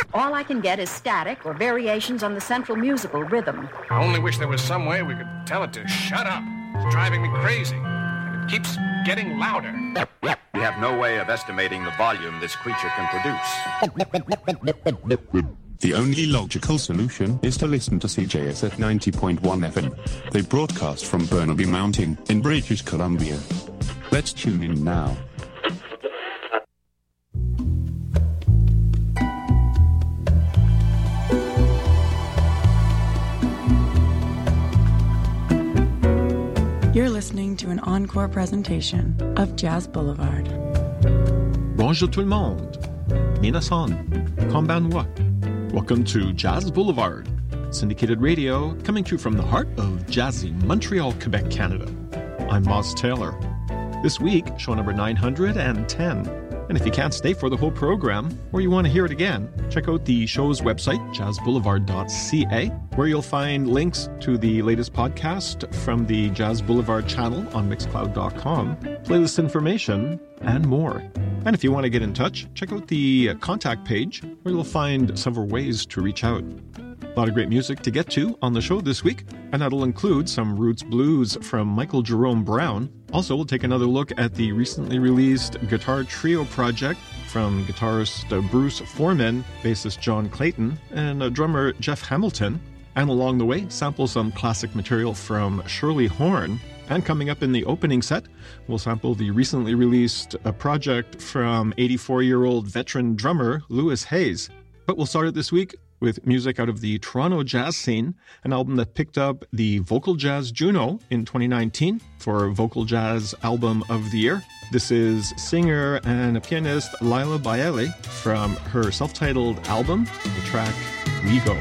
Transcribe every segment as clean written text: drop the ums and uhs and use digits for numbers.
All I can get is static or variations on the central musical rhythm. I only wish there was some way we could tell it to shut up. It's driving me crazy, and it keeps getting louder. We have no way of estimating the volume this creature can produce. The only logical solution is to listen to CJS at 90.1 FM. They broadcast from Burnaby Mountain in British Columbia. Let's tune in now. You're listening to an encore presentation of Jazz Boulevard. Bonjour tout le monde. Minasan. Konbanwa. Welcome to Jazz Boulevard, syndicated radio coming to you from the heart of jazzy Montreal, Quebec, Canada. I'm Moz Taylor. This week, show number 910. And if you can't stay for the whole program, or you want to hear it again, check out the show's website, jazzboulevard.ca, where you'll find links to the latest podcast from the Jazz Boulevard channel on Mixcloud.com, playlist information, and more. And if you want to get in touch, check out the contact page, where you'll find several ways to reach out. A lot of great music to get to on the show this week, and that'll include some roots blues from Michael Jerome Brown. Also, we'll take another look at the recently released guitar trio project from guitarist Bruce Foreman, bassist John Clayton, and drummer Jeff Hamilton. And along the way, sample some classic material from Shirley Horn. And coming up in the opening set, we'll sample the recently released project from 84-year-old veteran drummer Louis Hayes. But we'll start it this week with music out of the Toronto jazz scene, an album that picked up the Vocal Jazz Juno in 2019 for Vocal Jazz Album of the Year. This is singer and pianist Lila Baile from her self-titled album, the track We Go.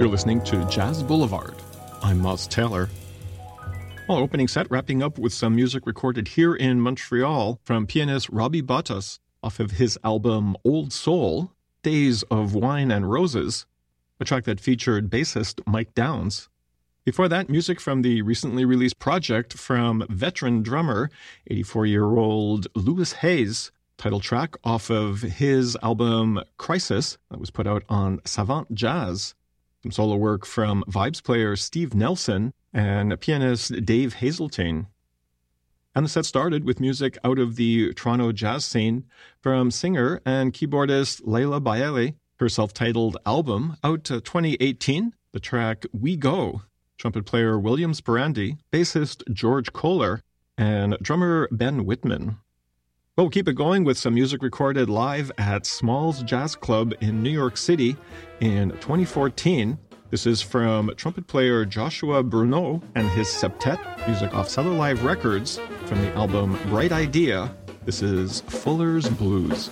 You're listening to Jazz Boulevard. I'm Moz Taylor. Well, opening set wrapping up with some music recorded here in Montreal from pianist Robbie Bottas off of his album Old Soul, Days of Wine and Roses, a track that featured bassist Mike Downs. Before that, music from the recently released project from veteran drummer, 84-year-old Louis Hayes, title track off of his album Crisis that was put out on Savant Jazz. Some solo work from vibes player Steve Nelson and pianist Dave Hazeltine. And the set started with music out of the Toronto jazz scene from singer and keyboardist Leila Baeli, her self-titled album out 2018, the track We Go, trumpet player William Sperandi, bassist George Kohler, and drummer Ben Whitman. Well, we'll keep it going with some music recorded live at Smalls Jazz Club in New York City in 2014. This is from trumpet player Joshua Bruneau and his septet, music off Cellar Live Records from the album Bright Idea. This is Fuller's Blues.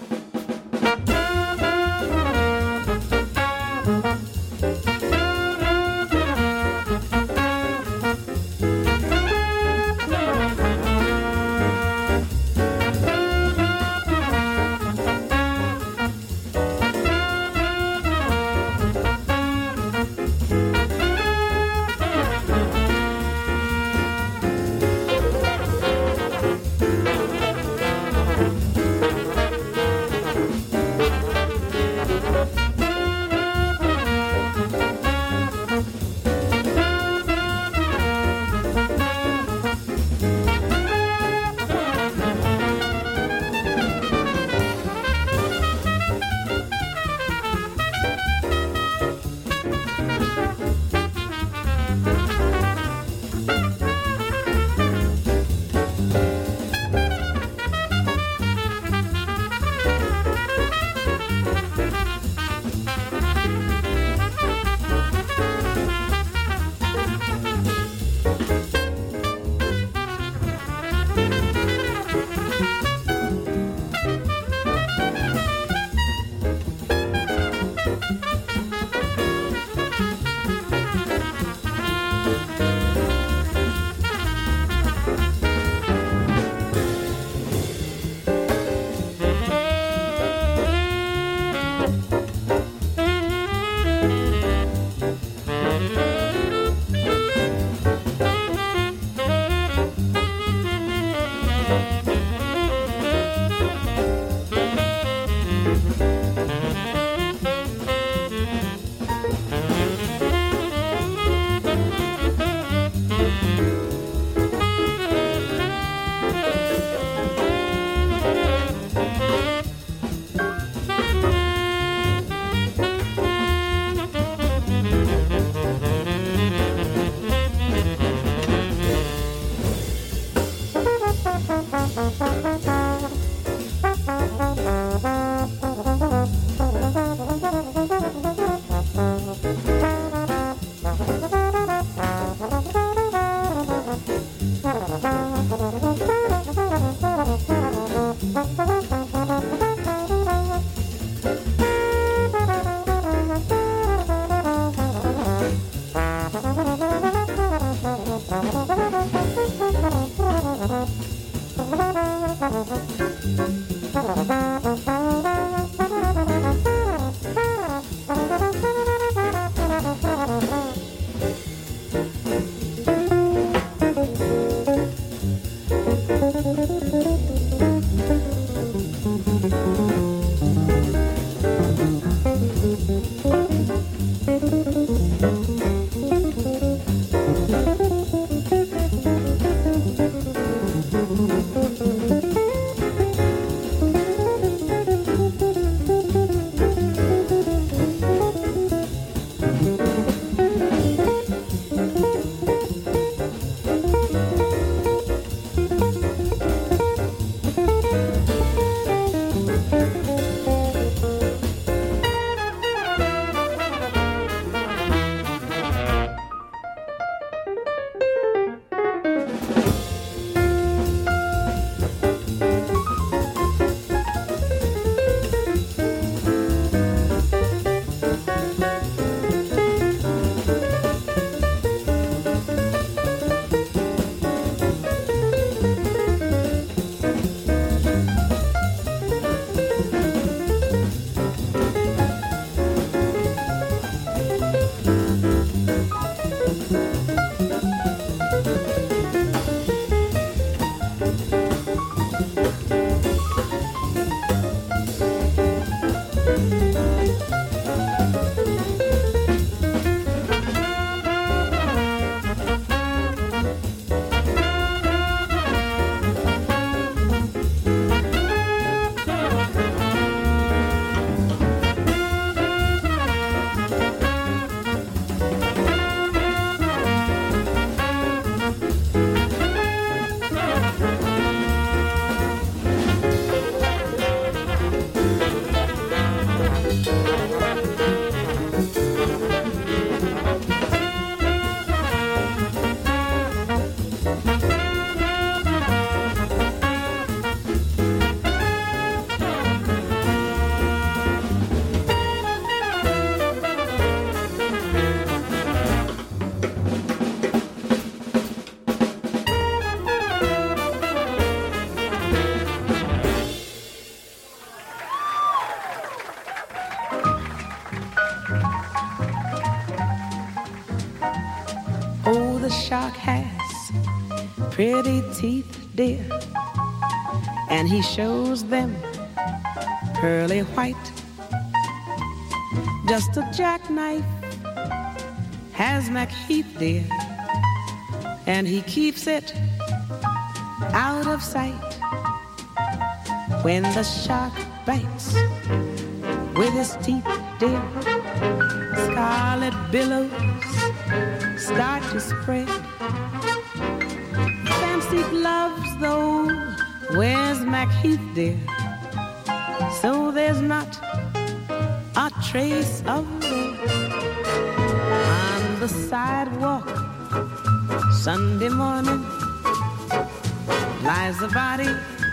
Pretty teeth, dear, and he shows them pearly white. Just a jackknife has MacHeath, dear, and he keeps it out of sight. When the shark bites with his teeth, dear, scarlet billows start to spread. Fancy gloves, though, where's MacHeath, dear? So there's not a trace of red. On the sidewalk, Sunday morning, lies a body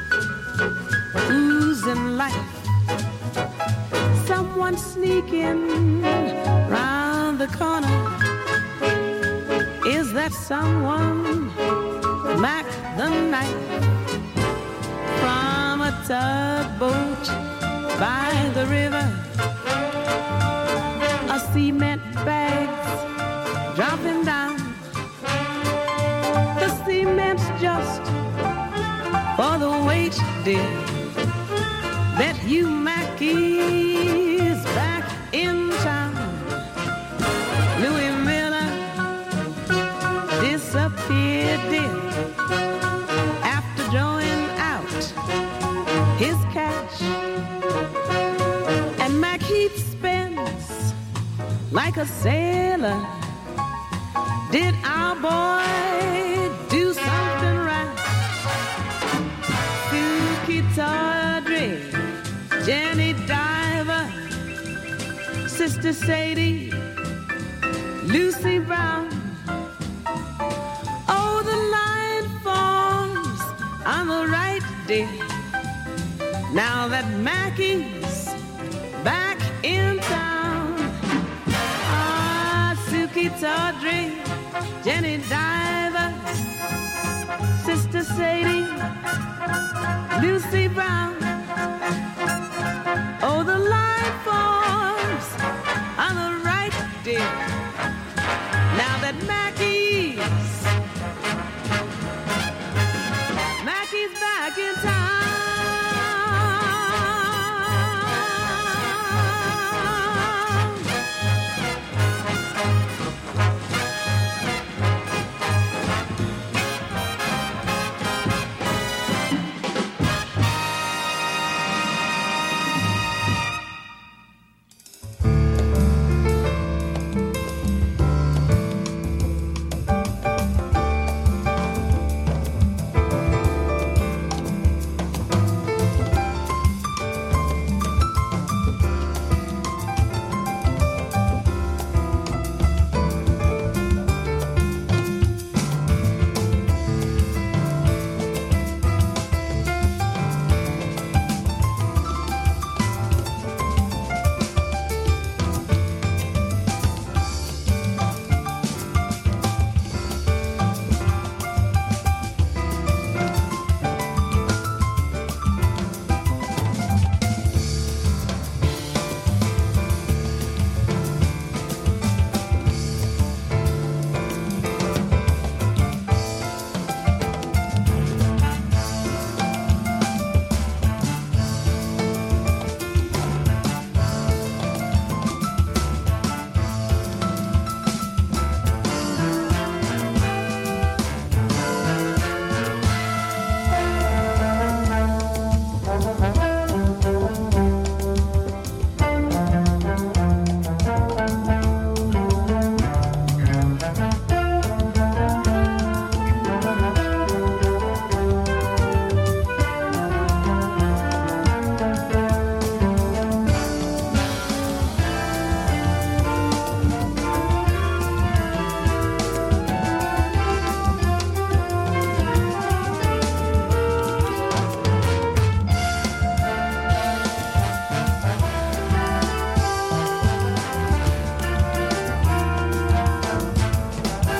oozing life. Someone sneaking round the corner. Is that someone? Mac the Knife. From a tugboat by the river, a cement bag's dropping down. The cement's just for the weight, dear. Bet you Mackie's back in town. Louis Miller disappeared, dear, after drawing out his cash. And MacHeath spends like a sailor. Did our boy do something right? Suki Tawdry, Jenny Diver, Sister Sadie, Lucy Brown. Oh, the line forms on the right, dear. Now that Mackie's back in town. Ah, Suki Tawdry, Jenny Diver, Sister Sadie, Lucy Brown. Oh, the line forms on the right, dear. Now that